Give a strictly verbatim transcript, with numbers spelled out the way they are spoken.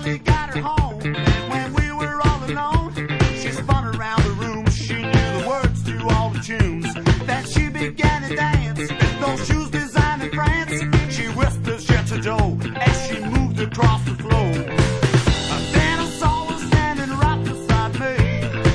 finally got her home. When we were all alone, she spun around the room. She knew the words to all the tunes. Then she began to dance. Those shoes designed in France. She whispers, "Jet to dough," as she moved across the